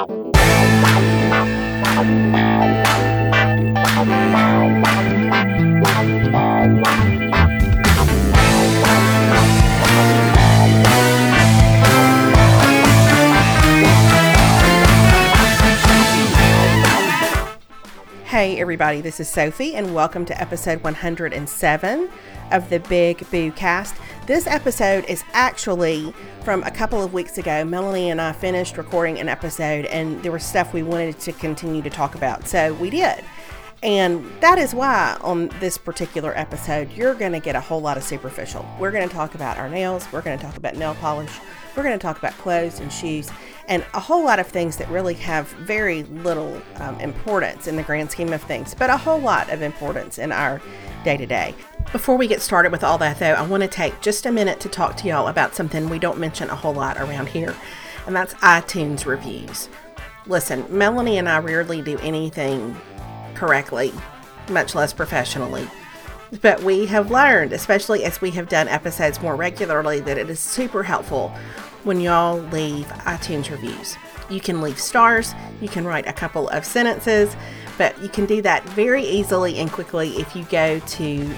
Hey everybody, this is Sophie and welcome to episode 107 of the Big Boo Cast. This episode is actually from a couple of weeks ago. Melanie and I finished recording an episode and there was stuff we wanted to continue to talk about, so we did. And that is why on this particular episode, you're going to get a whole lot of superficial. We're going to talk about our nails, we're going to talk about nail polish, we're going to talk about clothes and shoes, and a whole lot of things that really have very little importance in the grand scheme of things, but a whole lot of importance in our day-to-day. Before we get started with all that, though, I want to take just a minute to talk to y'all about something we don't mention a whole lot around here, and that's iTunes reviews. Listen, Melanie and I rarely do anything correctly, much less professionally. But we have learned, especially as we have done episodes more regularly, that it is super helpful when y'all leave iTunes reviews. You can leave stars, you can write a couple of sentences, but you can do that very easily and quickly if you go to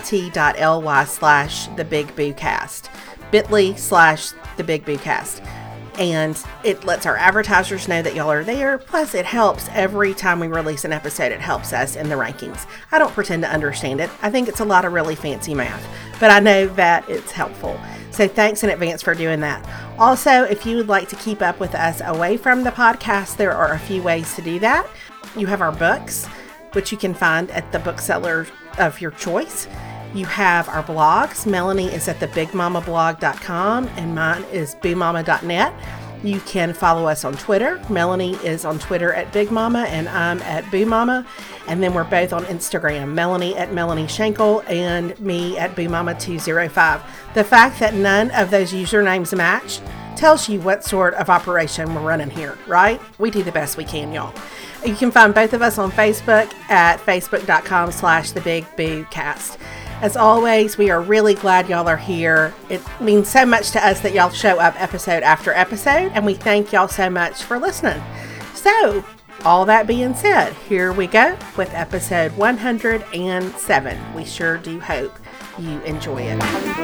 bit.ly/thebigboocast, bit.ly/thebigboocast. And it lets our advertisers know that y'all are there. Plus, it helps every time we release an episode. It helps us in the rankings. I don't pretend to understand it. I think it's a lot of really fancy math, but I know that it's helpful. So thanks in advance for doing that. Also, if you would like to keep up with us away from the podcast, there are a few ways to do that. You have our books, which you can find at the bookseller of your choice. You have our blogs. Melanie is at thebigmamablog.com and mine is boomama.net. You can follow us on Twitter. Melanie is on Twitter at Big Mama and I'm at boomama. And then we're both on Instagram. Melanie at Melanie Schenkel and me at boomama205. The fact that none of those usernames match tells you what sort of operation we're running here, right? We do the best we can, y'all. You can find both of us on Facebook at facebook.com/thebigboocast. As always, we are really glad y'all are here. It means so much to us that y'all show up episode after episode, and we thank y'all so much for listening. So, all that being said, here we go with episode 107. We sure do hope you enjoy it.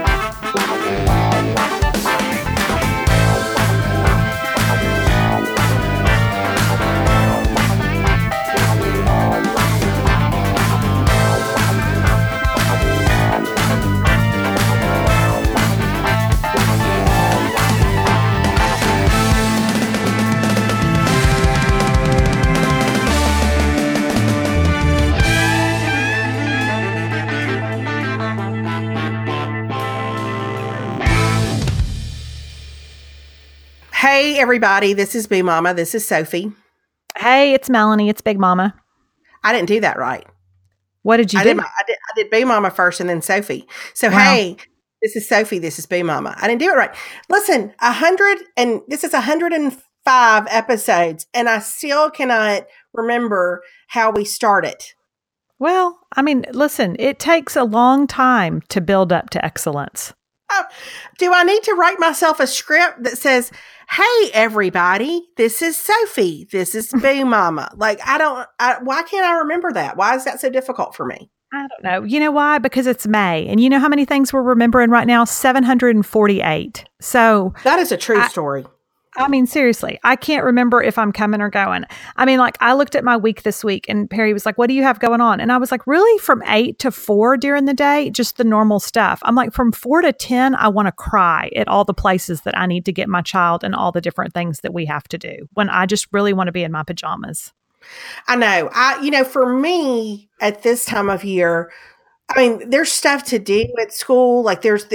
Hey everybody, this is Boo Mama. This is Sophie. Hey, it's Melanie. It's Big Mama. I didn't do that right. What did you do? I did Boo Mama first and then Sophie. So wow. Hey, this is Sophie. This is Boo Mama. I didn't do it right. Listen, this is 105 episodes, and I still cannot remember how we started. Well, I mean, listen, it takes a long time to build up to excellence. Do I need to write myself a script that says, hey, everybody, this is Sophie. This is Boo Mama. Like, why can't I remember that? Why is that so difficult for me? I don't know. You know why? Because it's May. And you know how many things we're remembering right now? 748. So that is a true story. I mean, seriously, I can't remember if I'm coming or going. I mean, like, I looked at my week this week and Perry was like, what do you have going on? And I was like, really? From 8 to 4 during the day? Just the normal stuff. I'm like, from 4 to 10, I want to cry at all the places that I need to get my child and all the different things that we have to do when I just really want to be in my pajamas. I know. For me at this time of year, I mean, there's stuff to do at school. Like there's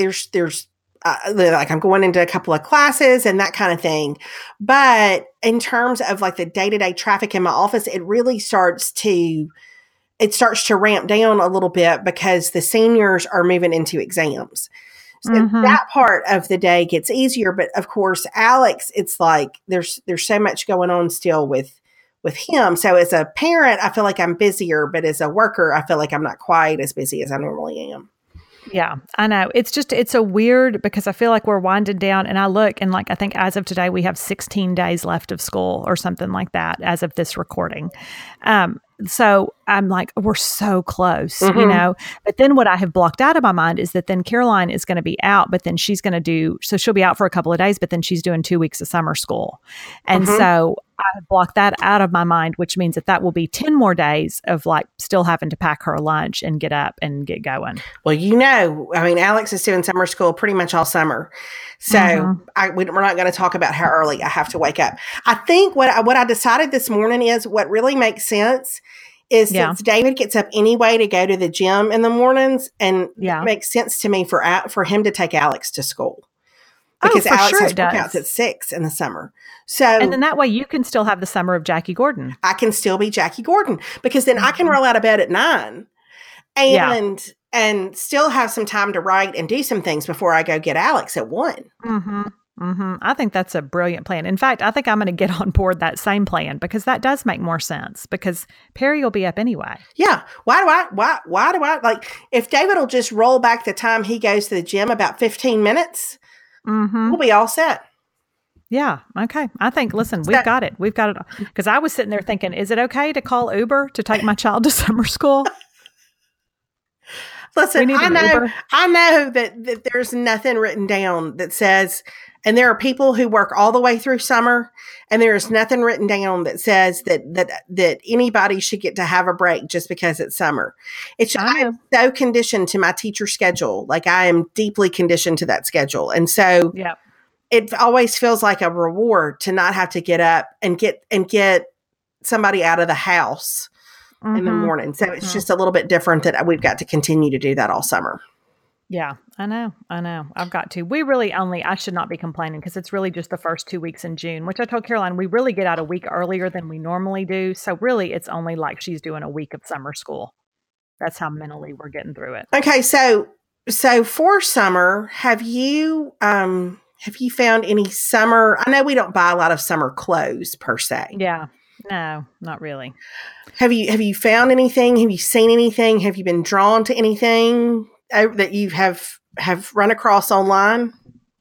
like I'm going into a couple of classes and that kind of thing. But in terms of like the day-to-day traffic in my office, it really starts to ramp down a little bit because the seniors are moving into exams. So that part of the day gets easier. But of course, Alex, it's like there's so much going on still with him. So as a parent, I feel like I'm busier, but as a worker, I feel like I'm not quite as busy as I normally am. Yeah, I know. It's a weird because I feel like we're winding down and I look and like I think as of today we have 16 days left of school or something like that as of this recording. So I'm like, we're so close, But then what I have blocked out of my mind is that then Caroline is going to be out, but then she's going to so she'll be out for a couple of days, but then she's doing 2 weeks of summer school. And so I blocked that out of my mind, which means that will be 10 more days of like still having to pack her lunch and get up and get going. Well, Alex is doing summer school pretty much all summer. So we're not going to talk about how early I have to wake up. I think what I decided this morning is what really makes sense is since David gets up anyway to go to the gym in the mornings, and it makes sense to me for him to take Alex to school. Because Alex has workouts at 6 in the summer. And then that way you can still have the summer of Jackie Gordon. I can still be Jackie Gordon because then I can roll out of bed at 9 and still have some time to write and do some things before I go get Alex at 1. I think that's a brilliant plan. In fact, I think I'm going to get on board that same plan because that does make more sense because Perry will be up anyway. Yeah. Why do I like if David will just roll back the time he goes to the gym about 15 minutes, we'll be all set. Yeah. Okay. I think, listen, we've got it. We've got it. Because I was sitting there thinking, is it okay to call Uber to take my child to summer school? Listen, I know that there's nothing written down that says, and there are people who work all the way through summer, and there is nothing written down that says that anybody should get to have a break just because it's summer. I am so conditioned to my teacher schedule. Like I am deeply conditioned to that schedule. And so it always feels like a reward to not have to get up and get somebody out of the house in the morning. So it's just a little bit different that we've got to continue to do that all summer. Yeah, I know. I've got to. I should not be complaining because it's really just the first 2 weeks in June, which I told Caroline, we really get out a week earlier than we normally do. So really it's only like she's doing a week of summer school. That's how mentally we're getting through it. Okay. So for summer, have you found any summer? I know we don't buy a lot of summer clothes per se. Yeah. No, not really. Have you found anything? Have you seen anything? Have you been drawn to anything that you have run across online?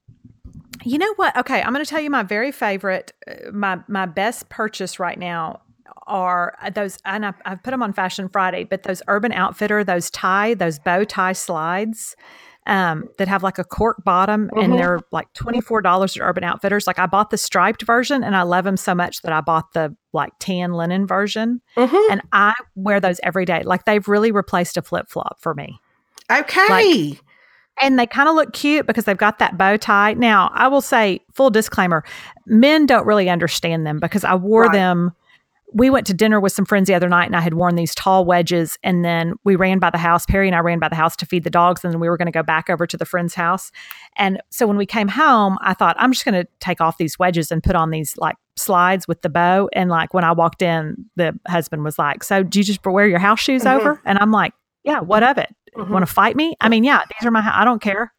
You know what? Okay, I'm going to tell you my very favorite, my best purchase right now are those, and I've put them on Fashion Friday, but those Urban Outfitter, those bow tie slides that have like a cork bottom and they're like $24 at Urban Outfitters. Like I bought the striped version and I love them so much that I bought the like tan linen version and I wear those every day. Like they've really replaced a flip-flop for me. Okay. And they kind of look cute because they've got that bow tie. Now, I will say, full disclaimer, men don't really understand them because I wore them. We went to dinner with some friends the other night and I had worn these tall wedges and then we ran by the house. Perry and I ran by the house to feed the dogs and then we were going to go back over to the friend's house. And so when we came home, I thought, I'm just going to take off these wedges and put on these like slides with the bow. And like when I walked in, the husband was like, so do you just wear your house shoes over? And I'm like, yeah, what of it? Want to fight me? I mean, yeah, these are I don't care.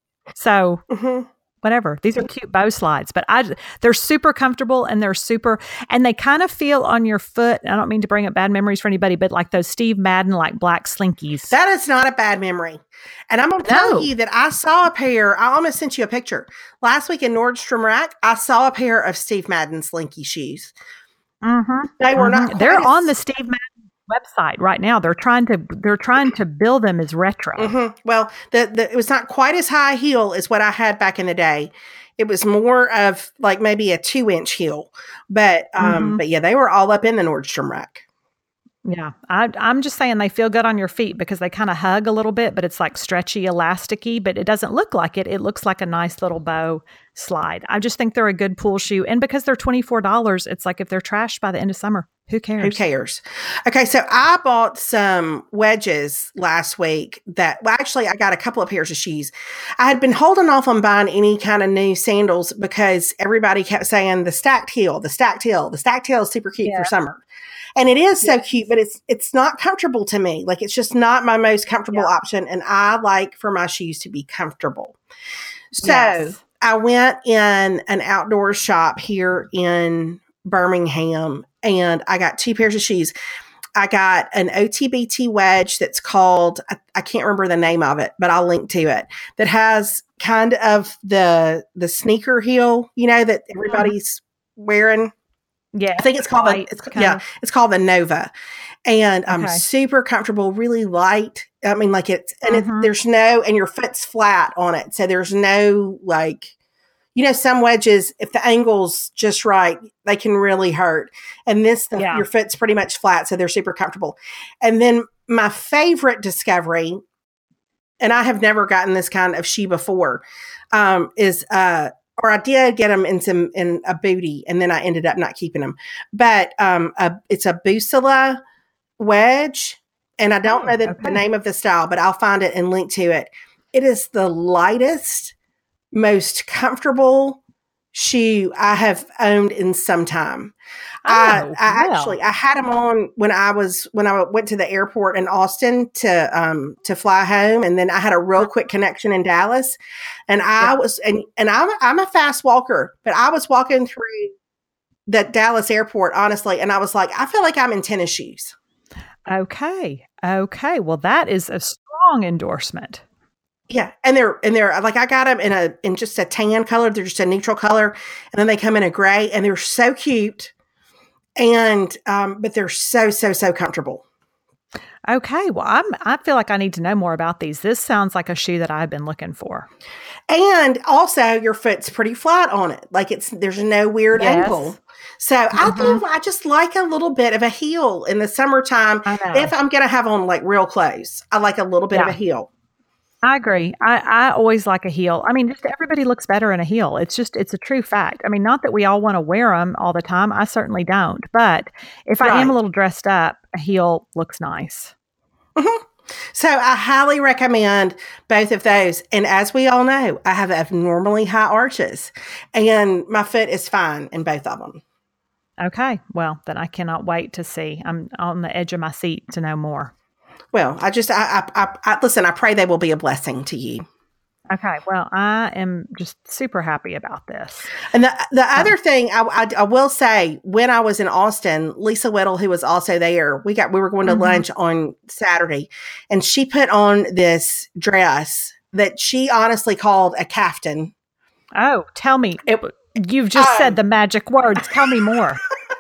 So whatever. These are cute bow slides, but they're super comfortable and and they kind of feel on your foot. I don't mean to bring up bad memories for anybody, but like those Steve Madden, like black slinkies. That is not a bad memory. And I'm going to tell you that I saw a pair. I almost sent you a picture. Last week in Nordstrom Rack, I saw a pair of Steve Madden slinky shoes. They were not. They're on the Steve Madden website right now. They're trying to build them as retro. Well, it was not quite as high heel as what I had back in the day. It was more of like maybe a 2-inch heel, but yeah, they were all up in the Nordstrom Rack. Yeah, I'm just saying they feel good on your feet because they kind of hug a little bit, but it's like stretchy, elasticy, but it doesn't look like it. It looks like a nice little bow slide. I just think they're a good pool shoe. And because they're $24, it's like if they're trashed by the end of summer, who cares? Okay, so I bought some wedges last week actually I got a couple of pairs of shoes. I had been holding off on buying any kind of new sandals because everybody kept saying the stacked heel. The stacked heel is super cute for summer. And it is so cute, but it's not comfortable to me. Like it's just not my most comfortable option. And I like for my shoes to be comfortable. So I went in an outdoor shop here in Birmingham and I got 2 pairs of shoes. I got an OTBT wedge that's called, I can't remember the name of it, but I'll link to it, that has kind of the sneaker heel, that everybody's wearing. Yeah. I think it's called it's called the Nova. And super comfortable, really light. I mean, like there's no, and your foot's flat on it. So there's no some wedges, if the angle's just right, they can really hurt. And your foot's pretty much flat. So they're super comfortable. And then my favorite discovery, and I have never gotten this kind of shoe before, is, or I did get them in a booty, and then I ended up not keeping them. But it's a Busela wedge, and I don't know the name of the style, but I'll find it and link to it. It is the lightest, most comfortable shoe I have owned in some time. I had them on when I went to the airport in Austin to fly home, and then I had a real quick connection in Dallas, and I'm a fast walker, but I was walking through the Dallas airport, honestly, and I was like, I feel like I'm in tennis shoes. Okay. Well, that is a strong endorsement. Yeah. And they're like, I got them in just a tan color. They're just a neutral color. And then they come in a gray, and they're so cute. And, but they're so comfortable. Okay. Well, I feel like I need to know more about these. This sounds like a shoe that I've been looking for. And also your foot's pretty flat on it. Like there's no weird angle. So I just like a little bit of a heel in the summertime. If I'm going to have on like real clothes, I like a little bit of a heel. I agree. I always like a heel. I mean, just everybody looks better in a heel. It's a true fact. I mean, not that we all want to wear them all the time. I certainly don't. But if I am a little dressed up, a heel looks nice. Mm-hmm. So I highly recommend both of those. And as we all know, I have abnormally high arches, and my foot is fine in both of them. Okay. Well, then I cannot wait to see. I'm on the edge of my seat to know more. Well, I listen, I pray they will be a blessing to you. Okay. Well, I am just super happy about this. And the other thing I will say, when I was in Austin, Lisa Whittle, who was also there, we were going to lunch on Saturday, and she put on this dress that she honestly called a caftan. Oh, tell me. You've just said the magic words. Tell me more.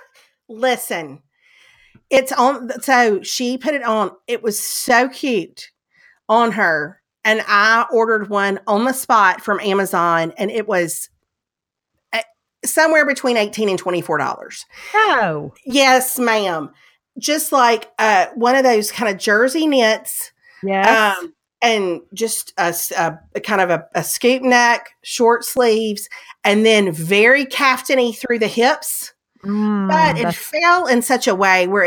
Listen, it's on. So she put it on. It was so cute on her. And I ordered one on the spot from Amazon, and it was somewhere between $18 and $24. Oh. Yes, ma'am. Just like one of those kind of jersey knits. Yes. And just a kind of a scoop neck, short sleeves, and then very caftany through the hips. But it fell in such a way where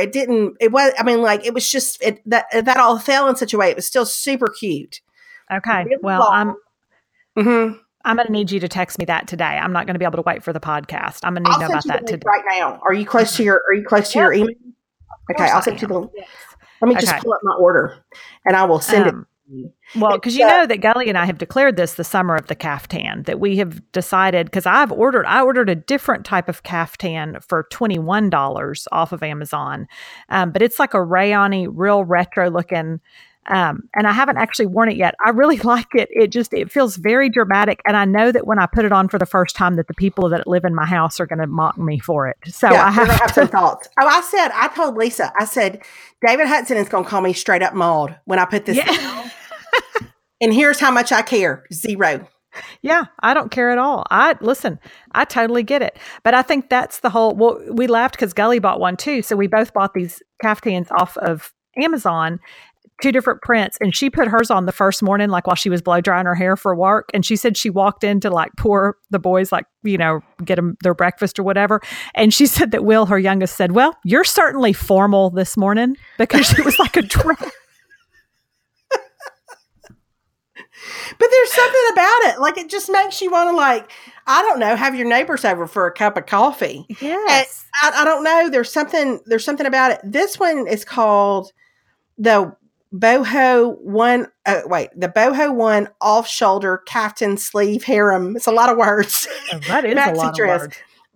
that all fell in such a way. It was still super cute. Okay. Really well, I'm going to need you to text me that today. I'm not going to be able to wait for the podcast. I'm going to need to know about that today. Right now. Are you close to your email? Okay. I'll send you the, let me just pull up my order, and I will send it. Well, because you know that Gully and I have declared this the summer of the caftan, that we have decided, because I ordered a different type of caftan for $21 off of Amazon. But it's like a rayon-y, real retro looking. And I haven't actually worn it yet. I really like it. It feels very dramatic. And I know that when I put it on for the first time, that the people that live in my house are going to mock me for it. So I have some thoughts. Oh, I told Lisa, David Hudson is going to call me straight up mauled when I put this down. And here's how much I care. 0. Yeah, I don't care at all. I totally get it. But I think that's the whole, we laughed because Gully bought one too. So we both bought these caftans off of Amazon, 2 different prints, and she put hers on the first morning, like while she was blow drying her hair for work. And she said she walked in to like pour the boys, like, get them their breakfast or whatever. And she said that Will, her youngest, said, "Well, you're certainly formal this morning," because it was like a dress. But there's something about it. Like, it just makes you want to, like, I don't know, have your neighbors over for a cup of coffee. Yes. I don't know. There's something about it. This one is called the Boho One. The Boho One off shoulder caftan sleeve harem. It's a lot of words. Oh, that is a lot of words.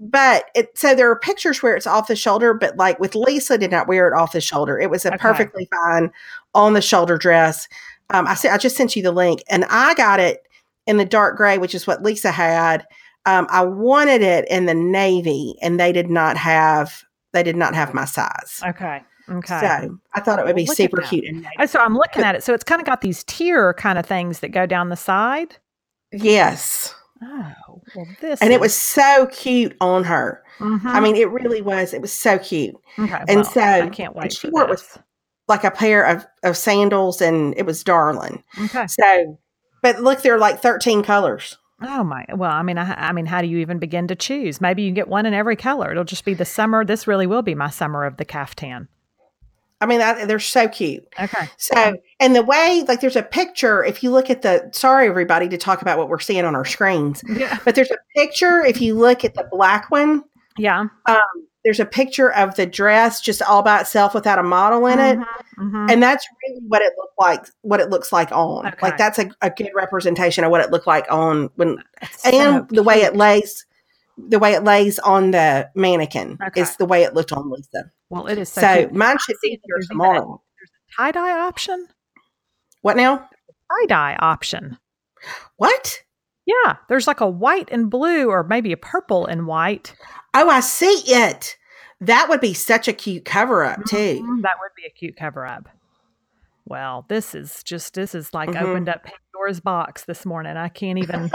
But so there are pictures where it's off the shoulder, but like with Lisa did not wear it off the shoulder. It was a perfectly fine on the shoulder dress. I just sent you the link, and I got it in the dark gray, which is what Lisa had. I wanted it in the navy, and they did not have my size. Okay. So I thought it would be super cute. So I'm looking at it. So it's kind of got these tier kind of things that go down the side. Yes. Oh, well, it was so cute on her. Mm-hmm. I mean, it really was. It was so cute. Okay, and so I can't wait. She wore it with like a pair of sandals, and it was darling. Okay. So, but look, there are like 13 colors. Oh my! Well, I mean, how do you even begin to choose? Maybe you can get one in every color. It'll just be the summer. This really will be my summer of the caftan. I mean, they're so cute. Okay. So, and the way, like, there's a picture, if you look at sorry, everybody, to talk about what we're seeing on our screens. Yeah. But there's a picture, if you look at the black one. Yeah. There's a picture of the dress just all by itself without a model in it. Mm-hmm. And that's really what it looks like on. Okay. Like, that's a good representation of what it looked like on the way it lays on the mannequin is the way it looked on Lisa. Well, it is so cute. Mine should be here tomorrow. There's a tie-dye option. What now? Tie-dye option. What? Yeah, there's like a white and blue, or maybe a purple and white. Oh, I see it. That would be such a cute cover-up too. That would be a cute cover-up. Well, this is like opened up Pandora's box this morning. I can't even.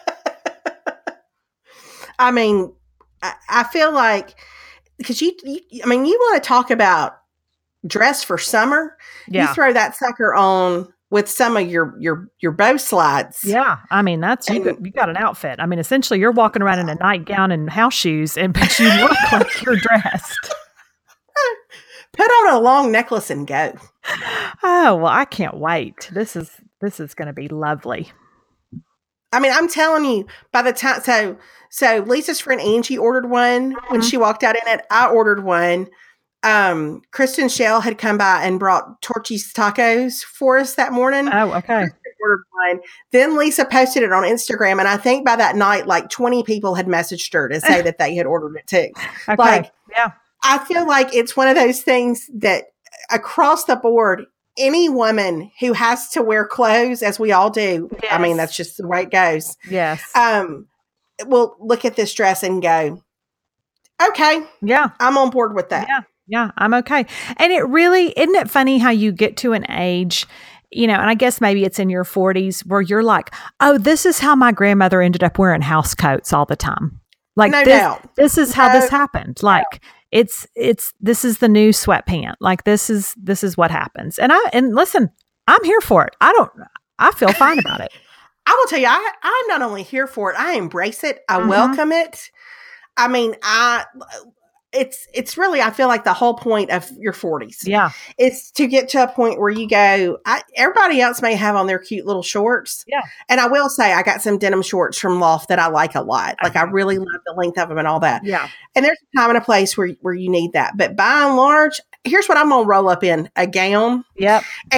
I mean, I feel like. Because you want to talk about dress for summer. Yeah. You throw that sucker on with some of your bow slides. Yeah. I mean, you got an outfit. I mean, essentially you're walking around in a nightgown and house shoes, but you look like you're dressed. Put on a long necklace and go. Oh, well, I can't wait. This is going to be lovely. I mean, I'm telling you, by the time, so Lisa's friend Angie ordered one when she walked out in it. I ordered one. Kristen Shell had come by and brought Torchy's tacos for us that morning. Oh, okay. Kristen ordered one. Then Lisa posted it on Instagram, and I think by that night, like 20 people had messaged her to say that they had ordered it too. Okay. Like, yeah, I feel like it's one of those things that across the board, any woman who has to wear clothes, as we all do, yes. I mean, that's just the way it goes. Yes. Will look at this dress and go, okay, yeah, I'm on board with that. Yeah, I'm okay. And isn't it funny how you get to an age, and I guess maybe it's in your 40s where you're like, oh, this is how my grandmother ended up wearing house coats all the time. Like, no doubt. This is how this happened. Like, this is the new sweatpant. Like, this is what happens. And listen, I'm here for it. I feel fine about it. I will tell you, I'm not only here for it, I embrace it. I welcome it. I mean, it's really, I feel like the whole point of your 40s. Yeah. It's to get to a point where you go, everybody else may have on their cute little shorts. Yeah. And I will say, I got some denim shorts from Loft that I like a lot. Like, I really love the length of them and all that. Yeah. And there's a time and a place where you need that. But by and large, here's what I'm going to roll up in: a gown. Yep.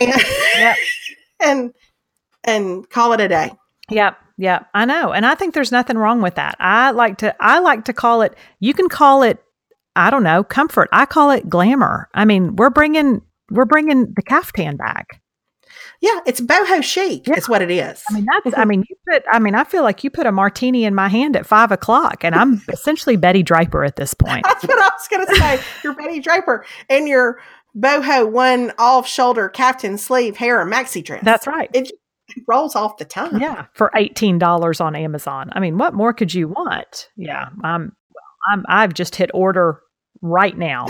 And call it a day. Yep. I know. And I think there's nothing wrong with that. I like to call it, you can call it, I don't know, comfort. I call it glamour. I mean, we're bringing the caftan back. Yeah. It's boho chic. It's what it is. I feel like you put a martini in my hand at 5:00 and I'm essentially Betty Draper at this point. That's what I was going to say. You're Betty Draper and your boho one off shoulder caftan sleeve hair and maxi dress. That's right. It rolls off the tongue. Yeah, for $18 on Amazon. I mean, what more could you want? Yeah, I've just hit order right now.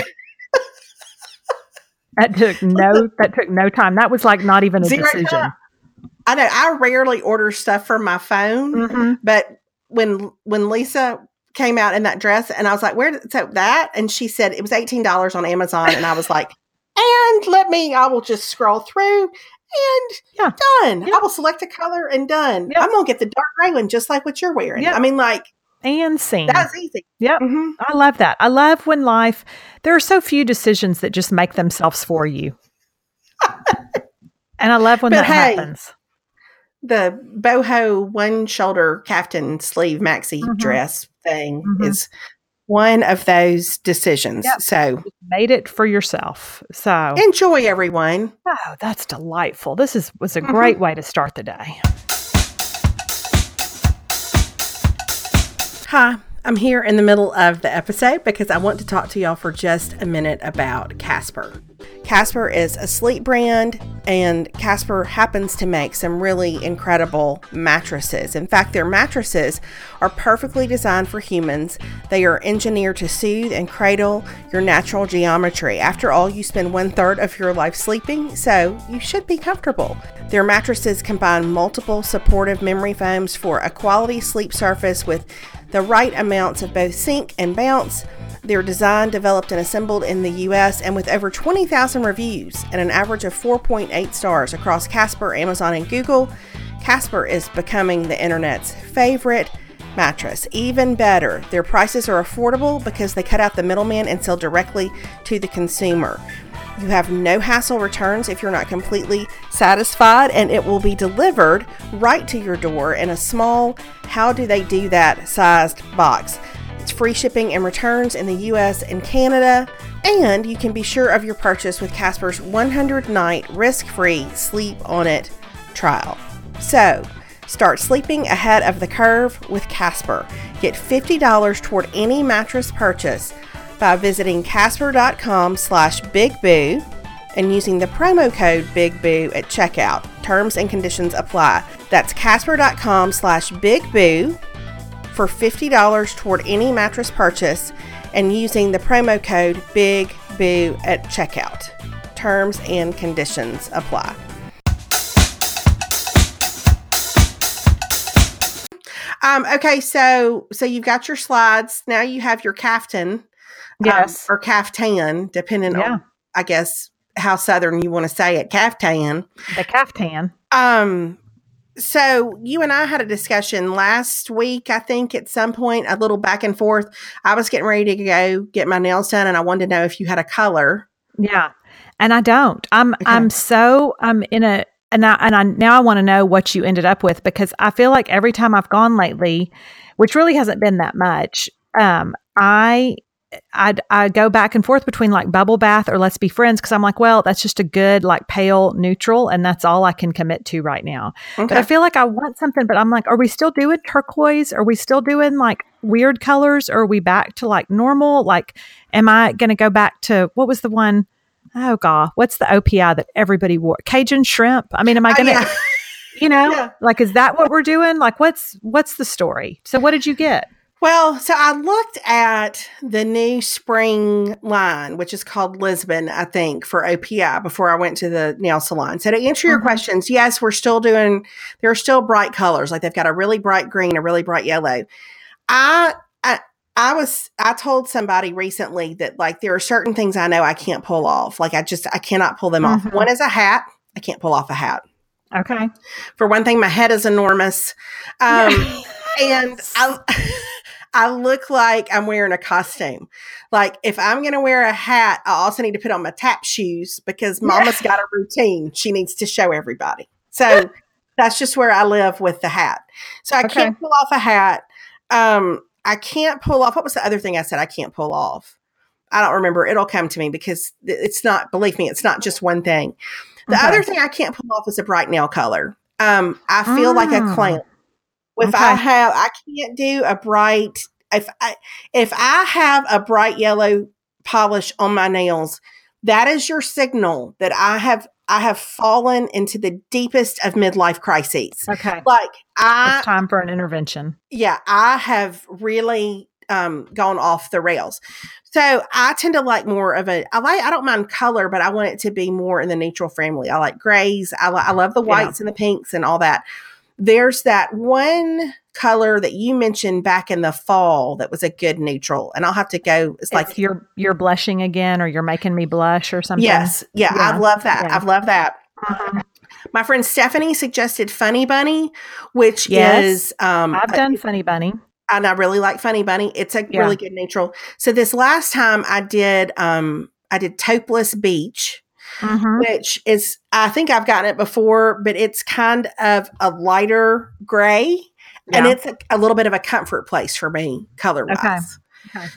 That took no time. That was like not even a decision. Time. I know. I rarely order stuff from my phone, but when Lisa came out in that dress, and I was like, and she said it was $18 on Amazon, and I was like, I will just scroll through. And done. Yeah. I will select a color and done. Yeah. I'm going to get the dark gray one, just like what you're wearing. Yeah. I mean, like, and seen. That's easy. Yep. Mm-hmm. I love that. I love when there are so few decisions that just make themselves for you. And I love when happens. The boho one shoulder caftan sleeve maxi dress thing is one of those decisions. Yep. So Just made it for yourself. So enjoy, everyone. oh, that's delightful. This was a great way to start the day. Hi, I'm here in the middle of the episode because I want to talk to y'all for just a minute about Casper. Casper is a sleep brand, and Casper happens to make some really incredible mattresses. In fact, their mattresses are perfectly designed for humans. They are engineered to soothe and cradle your natural geometry. After all, you spend 1/3 of your life sleeping, so you should be comfortable. Their mattresses combine multiple supportive memory foams for a quality sleep surface with the right amounts of both sink and bounce. They're designed, developed, and assembled in the U.S., and with over 20,000 reviews and an average of 4.8 stars across Casper, Amazon, and Google, Casper is becoming the internet's favorite mattress. Even better, their prices are affordable because they cut out the middleman and sell directly to the consumer. You have no hassle returns if you're not completely satisfied, and it will be delivered right to your door in a small, how do they do that sized box. It's free shipping and returns in the US and Canada, and you can be sure of your purchase with Casper's 100-night risk-free Sleep On It trial. So, start sleeping ahead of the curve with Casper. Get $50 toward any mattress purchase by visiting casper.com/bigboo and using the promo code BIGBOO at checkout. Terms and conditions apply. That's casper.com/bigboo for $50 toward any mattress purchase and using the promo code BIGBOO at checkout. Terms and conditions apply. Okay, so you've got your slides. Now you have your caftan. Yes. Or caftan, depending on, I guess, how Southern you want to say it. Caftan. The caftan. So you and I had a discussion last week, I think, at some point, a little back and forth. I was getting ready to go get my nails done, and I wanted to know if you had a color. Yeah. And I don't. I'm in a, and I now I want to know what you ended up with, because I feel like every time I've gone lately, which really hasn't been that much, I go back and forth between like Bubble Bath or Let's Be Friends, because I'm like, well, that's just a good like pale neutral, and that's all I can commit to right now. Okay. But I feel like I want something, but I'm like, are we still doing turquoise? Are we still doing like weird colors? Or are we back to like normal? Like, am I going to go back to, what was the one? Oh God, what's the OPI that everybody wore? Cajun shrimp. I mean, am I going to, like, is that what we're doing? Like, what's the story? So what did you get? Well, so I looked at the new spring line, which is called Lisbon, I think, for OPI before I went to the nail salon. So to answer your questions, yes, there are still bright colors. Like they've got a really bright green, a really bright yellow. I told somebody recently that like there are certain things I know I can't pull off. Like I cannot pull them off. One is a hat. I can't pull off a hat. Okay. For one thing, my head is enormous. And I look like I'm wearing a costume. Like if I'm going to wear a hat, I also need to put on my tap shoes because Mama's got a routine she needs to show everybody. So that's just where I live with the hat. So I can't pull off a hat. I can't pull off. What was the other thing I said I can't pull off? I don't remember. It'll come to me because it's not, believe me, it's not just one thing. The other thing I can't pull off is a bright nail color. I feel like a clown. If I can't do a bright, if I have a bright yellow polish on my nails, that is your signal that I have fallen into the deepest of midlife crises. Okay. Like it's time for an intervention. Yeah. I have really gone off the rails. So I tend to like more of I don't mind color, but I want it to be more in the neutral family. I like grays. I love the whites and the pinks and all that. There's that one color that you mentioned back in the fall that was a good neutral, and I'll have to go. It's like you're blushing again, or you're making me blush, or something. Yes, yeah. I love that. Yeah. I've loved that. My friend Stephanie suggested Funny Bunny, which is I've done Funny Bunny, and I really like Funny Bunny. It's a really good neutral. So this last time I did Topeless Beach. Which is, I think I've gotten it before, but it's kind of a lighter gray, and it's a little bit of a comfort place for me color-wise. Okay.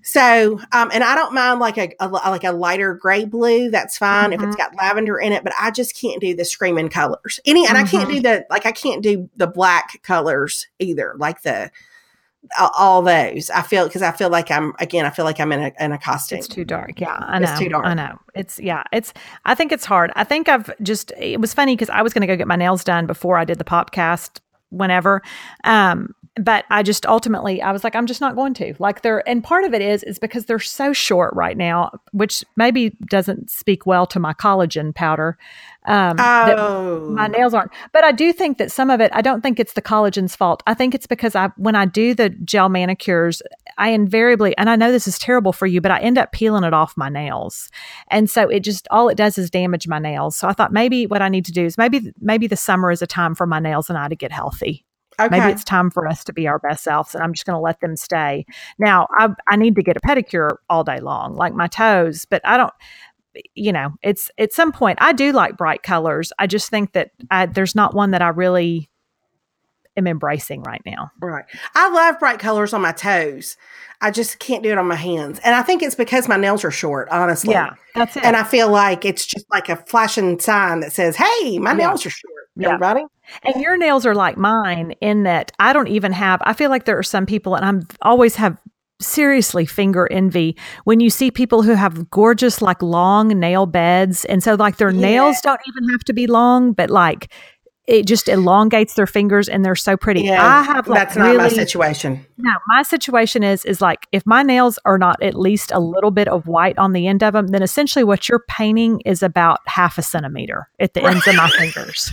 So, and I don't mind like a lighter gray blue. That's fine if it's got lavender in it, but I just can't do the screaming colors. And I can't do I can't do the black colors either. Like all those. I feel like I'm in a costume. It's too dark. Yeah, I know. It's too dark. I know. I think it's hard. I think it was funny because I was going to go get my nails done before I did the podcast whenever. But I just ultimately, I was like, I'm just not going to. Like and part of it is because they're so short right now, which maybe doesn't speak well to my collagen powder. That my nails aren't. But I do think that some of it, I don't think it's the collagen's fault. I think it's because when I do the gel manicures, I invariably, and I know this is terrible for you, but I end up peeling it off my nails. And so all it does is damage my nails. So I thought maybe what I need to do is maybe the summer is a time for my nails and I to get healthy. Okay. Maybe it's time for us to be our best selves and I'm just going to let them stay. Now, I need to get a pedicure all day long, like my toes, but I don't, it's at some point I do like bright colors. I just think that there's not one that I really am embracing right now. Right. I love bright colors on my toes. I just can't do it on my hands. And I think it's because my nails are short, honestly. Yeah, that's it. And I feel like it's just like a flashing sign that says, hey, my nails are short. Everybody. And your nails are like mine in that I feel like there are some people, and I'm always have seriously finger envy when you see people who have gorgeous, like long nail beds. And so like their nails don't even have to be long, but like it just elongates their fingers and they're so pretty. Yeah, I have that's not my situation. No, my situation is like if my nails are not at least a little bit of white on the end of them, then essentially what you're painting is about 0.5 centimeter at the ends of my fingers.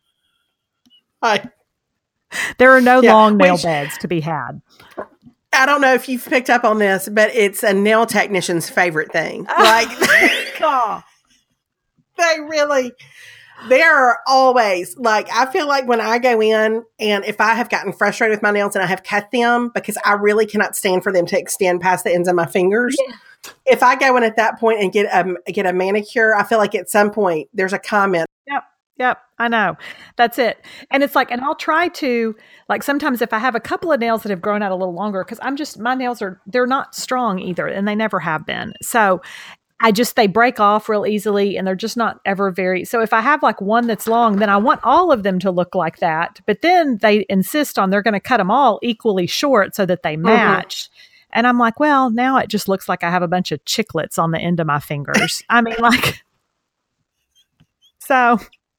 There are no long nail beds to be had. I don't know if you've picked up on this, but it's a nail technician's favorite thing. Like, they're always like, I feel like when I go in and if I have gotten frustrated with my nails and I have cut them because I really cannot stand for them to extend past the ends of my fingers. Yeah. If I go in at that point and get a manicure, I feel like at some point there's a comment. Yep. I know. That's it. And it's like, and I'll try to, like, sometimes if I have a couple of nails that have grown out a little longer, because my nails they're not strong either, and they never have been. So they break off real easily and they're just not ever so if I have like one that's long, then I want all of them to look like that. But then they insist on they're going to cut them all equally short so that they match. And I'm like, well, now it just looks like I have a bunch of chiclets on the end of my fingers. I mean, like, so.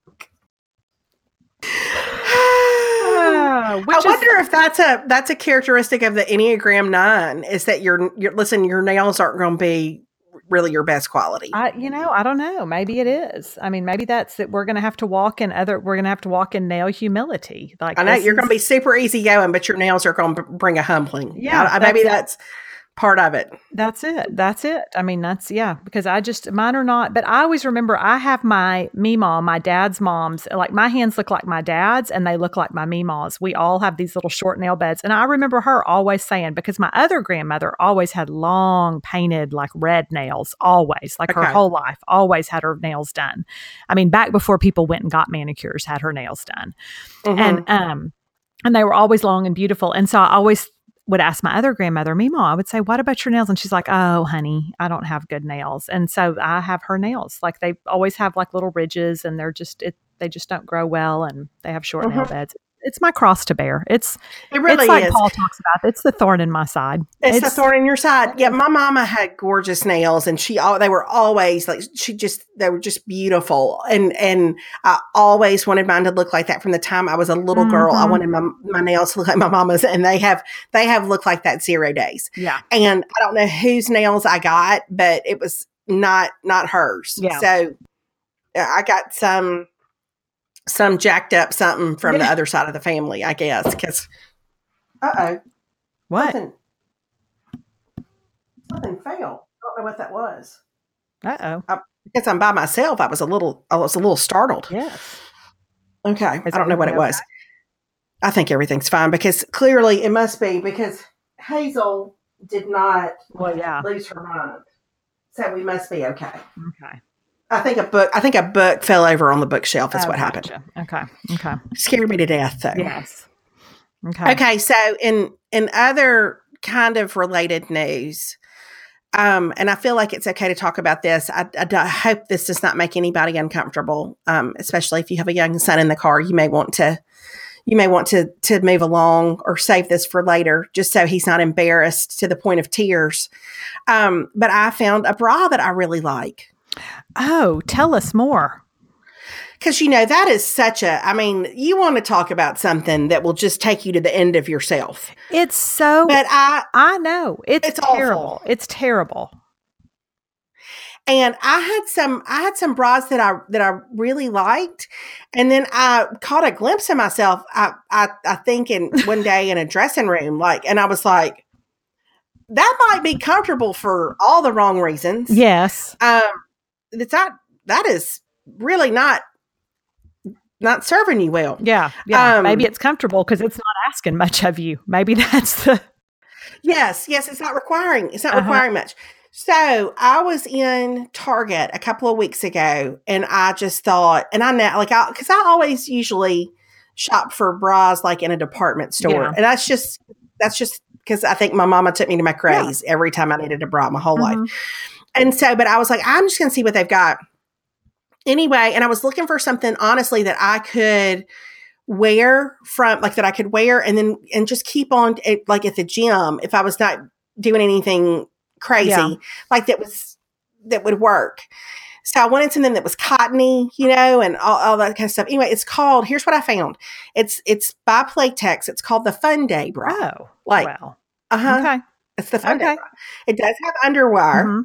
I wonder if that's a characteristic of the Enneagram 9 is that your nails aren't going to be really your best quality. I don't know. Maybe it is. I mean, maybe that's that we're going to have to walk in nail humility. Like, I know you're going to be super easygoing, but your nails are going to bring a humbling. Yeah. Maybe that's part of it. That's it. I mean, because mine are not, but I always remember I have my Meemaw, my dad's mom's, like my hands look like my dad's and they look like my Meemaw's. We all have these little short nail beds. And I remember her always saying, because my other grandmother always had long painted like red nails, always, like her whole life, always had her nails done. I mean, back before people went and got manicures, had her nails done. And they were always long and beautiful. And so I always would ask my other grandmother, Meemaw, I would say, what about your nails? And she's like, oh, honey, I don't have good nails. And so I have her nails. Like they always have like little ridges and they just don't grow well and they have short nail beds. It's my cross to bear. It really is. Like Paul talks about, it's the thorn in my side. It's the thorn in your side. Yeah, my mama had gorgeous nails, and they were always like they were just beautiful, and I always wanted mine to look like that from the time I was a little girl. I wanted my nails to look like my mama's, and they have looked like that 0 days. Yeah, and I don't know whose nails I got, but it was not hers. Yeah, so I got some jacked up something from the other side of the family, I guess, because, what? Something fell. I don't know what that was. Because I'm by myself, I was a little startled. Yes. Okay. I don't know what it was. I think everything's fine because clearly it must be because Hazel did not lose her mind. So we must be okay. Okay. I think a book fell over on the bookshelf is what happened. Okay. Scared me to death, though. Yes. Okay. Okay. So in other kind of related news, And I feel like it's okay to talk about this. I hope this does not make anybody uncomfortable, especially if you have a young son in the car. You may want to move along or save this for later, just so he's not embarrassed to the point of tears. But I found a bra that I really like. Oh, tell us more. Because, that is you want to talk about something that will just take you to the end of yourself. It's so, but I know it's terrible. Awful. It's terrible. And I had some bras that I really liked. And then I caught a glimpse of myself, I think one day in a dressing room, and I was like, that might be comfortable for all the wrong reasons. Yes. That is really not serving you well. Yeah. Maybe it's comfortable because it's not asking much of you. Maybe that's the. Yes. It's not requiring much. So I was in Target a couple of weeks ago, and I just thought, and I know, because I always usually shop for bras in a department store, and that's just because I think my mama took me to my craze every time I needed a bra my whole life. And so, but I was like, I'm just going to see what they've got anyway. And I was looking for something, honestly, that I could wear that I could wear and just keep on at the gym if I was not doing anything crazy, that would work. So I wanted something that was cottony, and all that kind of stuff. Anyway, here's what I found. It's by Playtex. It's called the Fun Day bra. Oh, wow. Okay. It's the Fun Day bra. It does have underwire.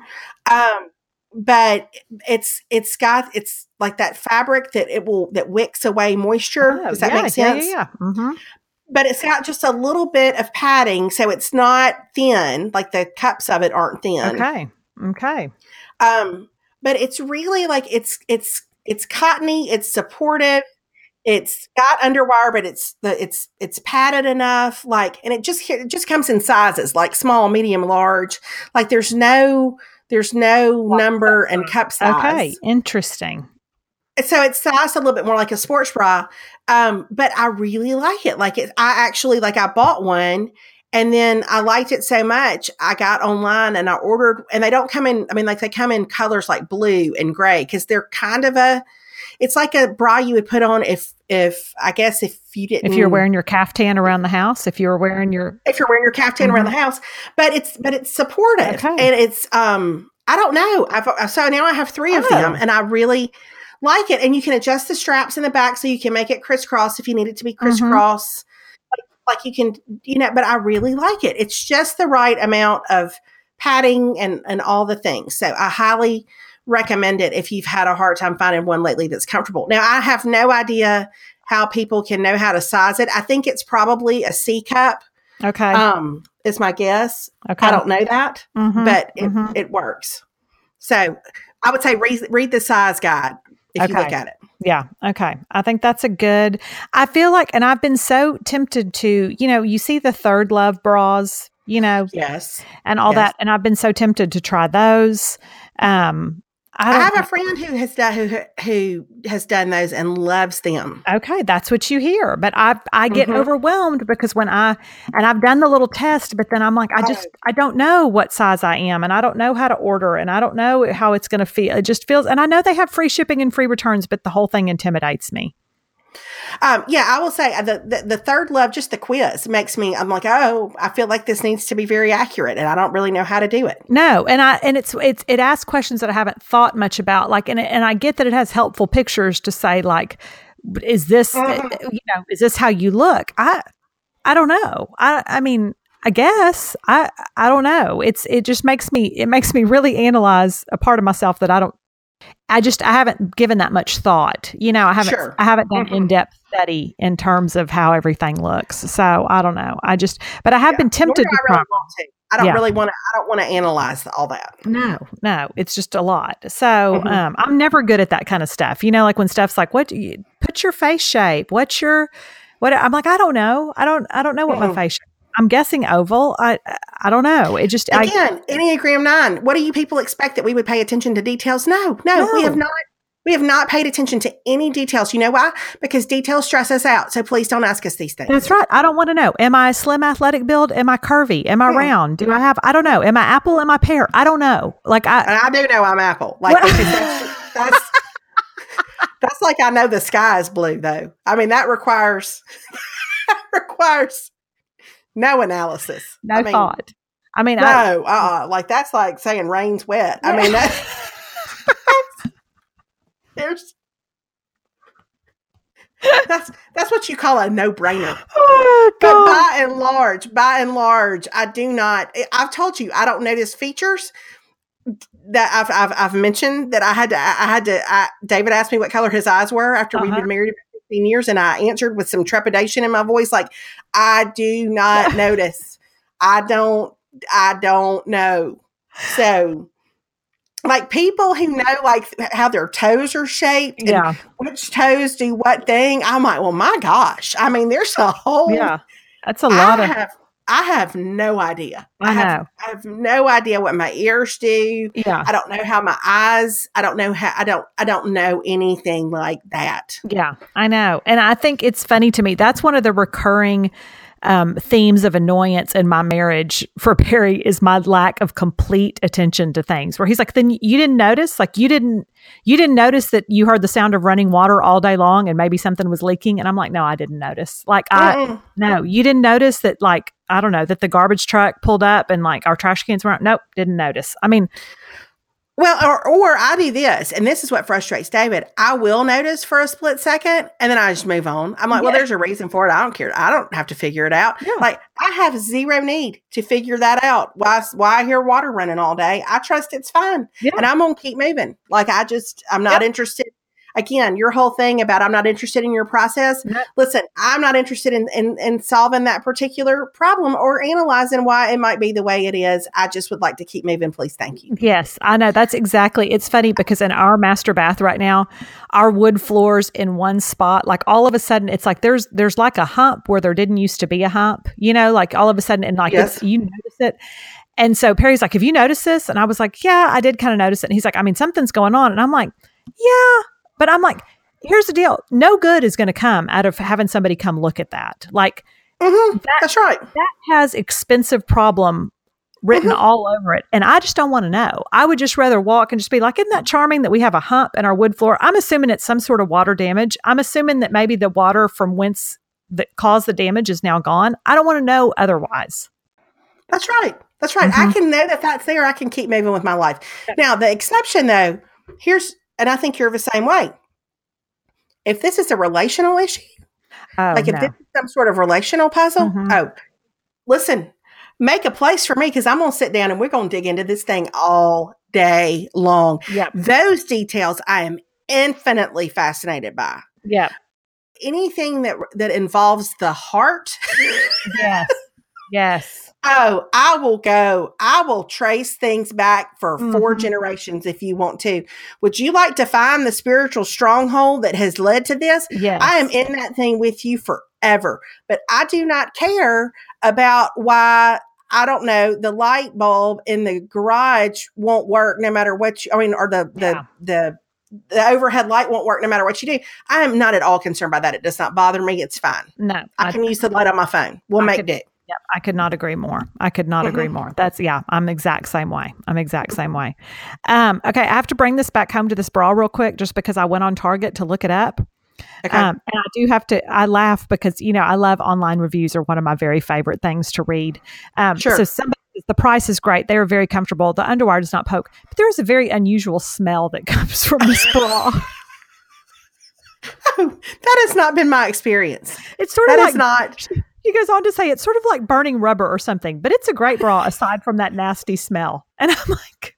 But it's like that fabric that wicks away moisture. Does that make sense? Yeah. Mm-hmm. But it's got just a little bit of padding, so it's not thin. The cups of it aren't thin. Okay. But it's really it's cottony. It's supportive. It's got underwire, but it's padded enough. And it just comes in sizes small, medium, large. There's no number and cup size. Okay, interesting. So it's sized a little bit more like a sports bra, but I really like it. I bought one, and then I liked it so much, I got online and I ordered, and they don't come in, they come in colors like blue and gray, because they're kind of it's like a bra you would put on if you didn't. If you're wearing your caftan around the house, if you're wearing your caftan around the house, but it's supportive, and it's, I don't know. So now I have 3 of them, and I really like it. And you can adjust the straps in the back so you can make it crisscross if you need it to be crisscross. You can, but I really like it. It's just the right amount of padding and all the things. So I highly recommend it if you've had a hard time finding one lately that's comfortable. Now, I have no idea how people can know how to size it. I think it's probably a C cup. Okay. Is my guess. Okay. I don't know that, but it works. So I would say read the size guide if you look at it. Yeah. Okay. I think that's I feel like, and I've been so tempted to, you see the Third Love bras, Yes. And all that. And I've been so tempted to try those. I have a friend who has done those and loves them. Okay, that's what you hear. But I get overwhelmed because I've done the little test, but then I'm like, I don't know what size I am, and I don't know how to order, and I don't know how it's going to feel. It just feels, and I know they have free shipping and free returns, but the whole thing intimidates me. I will say the Third Love, just the quiz makes me, I'm like, I feel like this needs to be very accurate, and I don't really know how to do it. No. And it asks questions that I haven't thought much about. And I get that it has helpful pictures to say, is this, is this how you look? I don't know. I mean, I guess I don't know. It just makes me really analyze a part of myself that I haven't given that much thought. I haven't done in-depth study in terms of how everything looks. So I don't know. But I have been tempted to try. I don't really want to. I don't want to analyze all that. No, it's just a lot. So I'm never good at that kind of stuff. When stuff's like, put your face shape. What I'm like, I don't know. I don't know what my face shape. I'm guessing oval. I don't know. It just Enneagram 9. What do you people expect, that we would pay attention to details? No, we have not. We have not paid attention to any details. You know why? Because details stress us out. So please don't ask us these things. That's right. I don't want to know. Am I a slim athletic build? Am I curvy? Am I round? I don't know. Am I apple? Am I pear? I don't know. And I do know I'm apple. Like that's like, I know the sky is blue though. I mean, that requires no analysis. No thought. I mean, like that's like saying rain's wet. Yeah. I mean, that's what you call a no-brainer. Oh, but by and large, I do not. I've told you I don't notice features that I've mentioned that I had to. David asked me what color his eyes were after we'd been married for 15 years, and I answered with some trepidation in my voice, like, I do not notice. I don't know. So, like, people who know, like, how their toes are shaped and which toes do what thing, I'm like, well, my gosh. I mean, there's a whole... Yeah, that's a lot I have no idea. I know. I have no idea what my ears do. Yeah. I don't know how my eyes... I don't know anything like that. Yeah, I know. And I think it's funny to me. That's one of the recurring themes of annoyance in my marriage for Perry is my lack of complete attention to things, where he's like, then you didn't notice, like you didn't notice that you heard the sound of running water all day long and maybe something was leaking. And I'm like, no, I didn't notice. Like, no, you didn't notice that, like, I don't know, that the garbage truck pulled up and like our trash cans were out. Nope. Didn't notice. I mean, well, or I do this, and this is what frustrates David. I will notice for a split second, and then I just move on. I'm like, well, there's a reason for it. I don't care. I don't have to figure it out. Yeah. Like, I have zero need to figure that out. Why I hear water running all day? I trust it's fine, and I'm going to keep moving. Like, I'm not interested. Again, your whole thing about I'm not interested in your process. Yep. Listen, I'm not interested in solving that particular problem or analyzing why it might be the way it is. I just would like to keep moving, please. Thank you. Yes, I know. That's exactly. It's funny because in our master bath right now, our wood floors in one spot, like all of a sudden, it's like there's like a hump where there didn't used to be a hump, you know, like all of a sudden, and like you notice it. And so Perry's like, have you noticed this? And I was like, yeah, I did kind of notice it. And he's like, I mean, something's going on. And I'm like, yeah. But I'm like, here's the deal. No good is going to come out of having somebody come look at that. Like, that's right. That has expensive problem written all over it. And I just don't want to know. I would just rather walk and just be like, isn't that charming that we have a hump in our wood floor? I'm assuming it's some sort of water damage. I'm assuming that maybe the water from whence that caused the damage is now gone. I don't want to know otherwise. That's right. That's right. I can know that that's there. I can keep moving with my life. Now, the exception, though, and I think you're the same way. If this is a relational issue, if this is some sort of relational puzzle, listen, make a place for me because I'm going to sit down and we're going to dig into this thing all day long. Yep. Those details I am infinitely fascinated by. Yeah. Anything that involves the heart. Yes. Yes. Oh, I will trace things back for 4 generations if you want to. Would you like to find the spiritual stronghold that has led to this? Yes. I am in that thing with you forever. But I do not care about why, I don't know, the light bulb in the garage won't work no matter what or the overhead light won't work no matter what you do. I am not at all concerned by that. It does not bother me. It's fine. No. I can use the light on my phone. We'll make do. Yep, I could not agree more. Agree more. I'm the exact same way. Okay, I have to bring this back home to this bra real quick just because I went on Target to look it up. Okay. And I do have to, I laugh because, you know, I love online reviews are one of my very favorite things to read. Sure. So the price is great. They are very comfortable. The underwire does not poke, but there is a very unusual smell that comes from this bra. Oh, that has not been my experience. It's sort of like not. He goes on to say it's sort of like burning rubber or something, but it's a great bra aside from that nasty smell. And I'm like,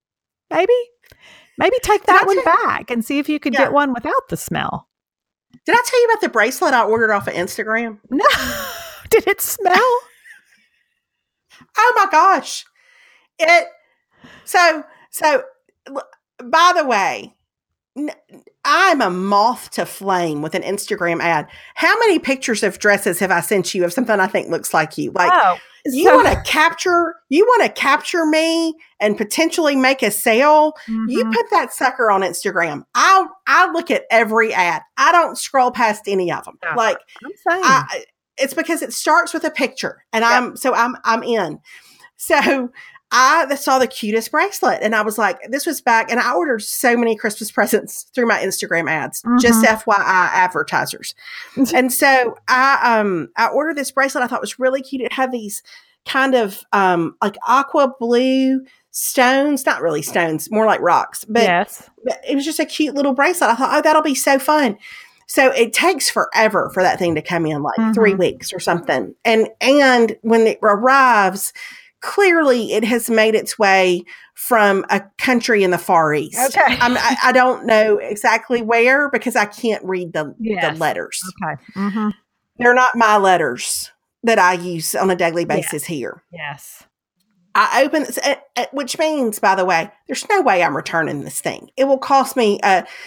maybe take that one back and see if you could get one without the smell. Did I tell you about the bracelet I ordered off of Instagram? No. Did it smell? Oh my gosh. So by the way, I'm a moth to flame with an Instagram ad. How many pictures of dresses have I sent you of something I think looks like you? Like, you want to capture me and potentially make a sale. You put that sucker on Instagram. I look at every ad. I don't scroll past any of them. Like, it's because it starts with a picture, and I'm in. So I saw the cutest bracelet, and I was like, this was back, and I ordered so many Christmas presents through my Instagram ads, just FYI advertisers. And so I ordered this bracelet. I thought it was really cute. It had these kind of like aqua blue stones, not really stones, more like rocks, but it was just a cute little bracelet. I thought, oh, that'll be so fun. So it takes forever for that thing to come in, like 3 weeks or something. And when it arrives, clearly it has made its way from a country in the Far East. Okay. I don't know exactly where because I can't read the letters. Okay. They're not my letters that I use on a daily basis here. Yes. I open this, which means, by the way, there's no way I'm returning this thing. It will cost me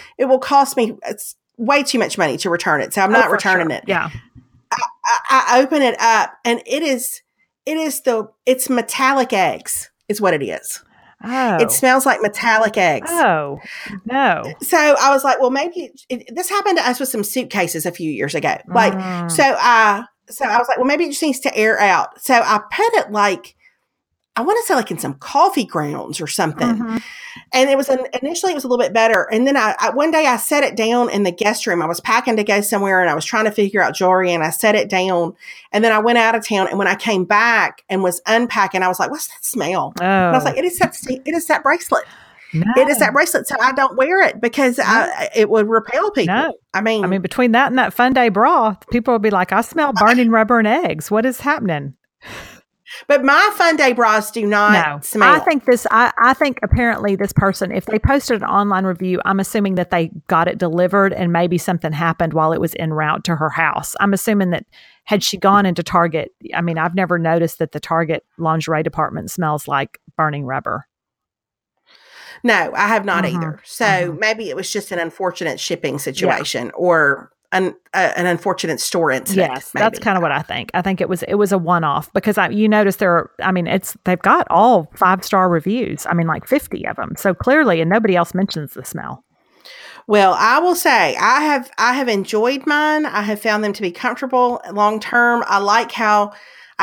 it's way too much money to return it. So I'm not returning it. Yeah. I open it up, and it's metallic eggs is what it is. Oh. It smells like metallic eggs. Oh, no. So I was like, well, maybe this happened to us with some suitcases a few years ago. So I was like, well, maybe it just needs to air out. So I put it like, I want to say like in some coffee grounds or something. And initially it was a little bit better. And then one day I set it down in the guest room. I was packing to go somewhere, and I was trying to figure out jewelry, and I set it down, and then I went out of town. And when I came back and was unpacking, I was like, what's that smell? And I was like, it is that bracelet. No. It is that bracelet. So I don't wear it because it would repel people. No. I mean, between that and that Fun Day bra, people will be like, I smell burning rubber and eggs. What is happening? But my Fun Day bras do not smell. I think apparently this person, if they posted an online review, I'm assuming that they got it delivered and maybe something happened while it was en route to her house. I'm assuming that had she gone into Target, I mean, I've never noticed that the Target lingerie department smells like burning rubber. No, I have not either. So maybe it was just an unfortunate shipping situation or an unfortunate store incident. Yes, maybe. That's kind of what I think. I think it was a one-off because you notice they've got all 5-star reviews. I mean, like 50 of them. So clearly, and nobody else mentions the smell. Well, I will say I have enjoyed mine. I have found them to be comfortable long term. I like how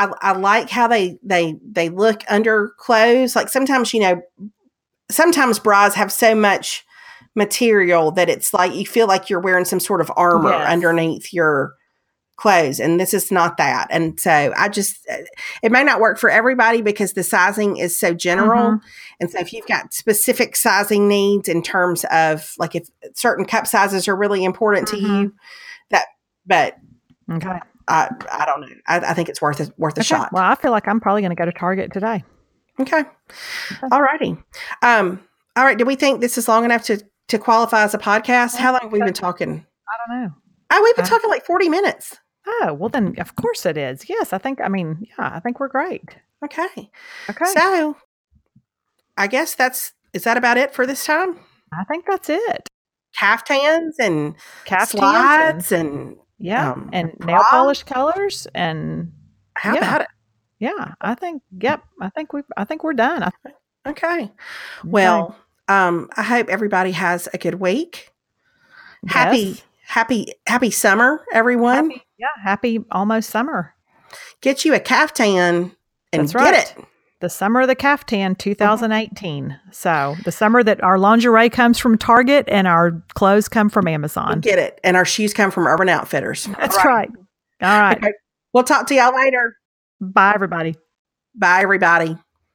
they look under clothes. Like sometimes bras have so much material that it's like you feel like you're wearing some sort of armor underneath your clothes, and this is not that. And so it may not work for everybody because the sizing is so general. And so if you've got specific sizing needs in terms of like if certain cup sizes are really important to you, I don't know. I think it's worth a shot. Well, I feel like I'm probably going to go to Target today. Okay. All righty. All right. Do we think this is long enough to qualify as a podcast? How long have we been talking? I don't know. Oh, we've been talking like 40 minutes. Oh, well then, of course it is. Yes, I think we're great. Okay. So, I guess is that about it for this time? I think that's it. Caftans and slides and and nail polish colors and how about it? Yeah, I think we're done. Okay. Well, I hope everybody has a good week. Yes. Happy summer, everyone. Happy almost summer. Get you a caftan and get it. The summer of the caftan 2018. So the summer that our lingerie comes from Target and our clothes come from Amazon. Get it. And our shoes come from Urban Outfitters. That's right. All right. Okay. We'll talk to y'all later. Bye, everybody. Bye, everybody.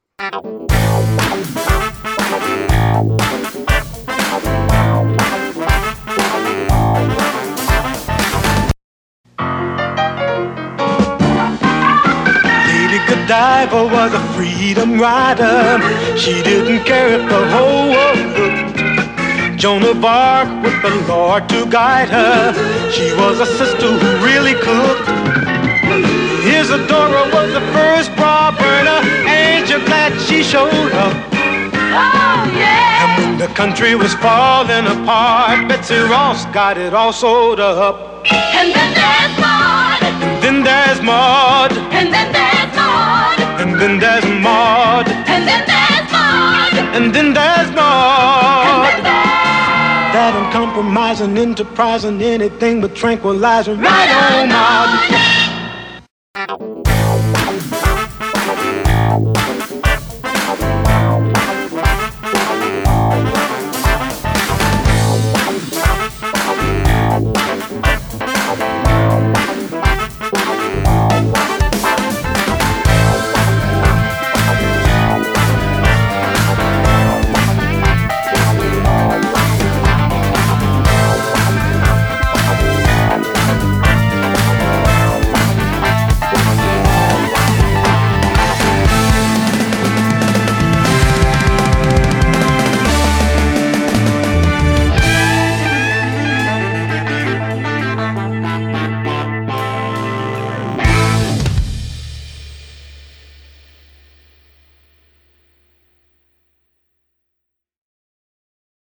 Godiva was a freedom rider. She didn't care if the whole world looked. Joan of Arc with the Lord to guide her. She was a sister who really cooked. Isadora was the first bra burner. Ain't you glad she showed up? Oh, yeah! And when the Country was falling apart. Betsy Ross got it all sold up. And then there's Maud. And then there's Maud. And then there's Maud. And then there's Maud. And then there's Maud. And then there's Maud. And then there's That uncompromising, enterprising, anything but tranquilizing. Right on, Maud.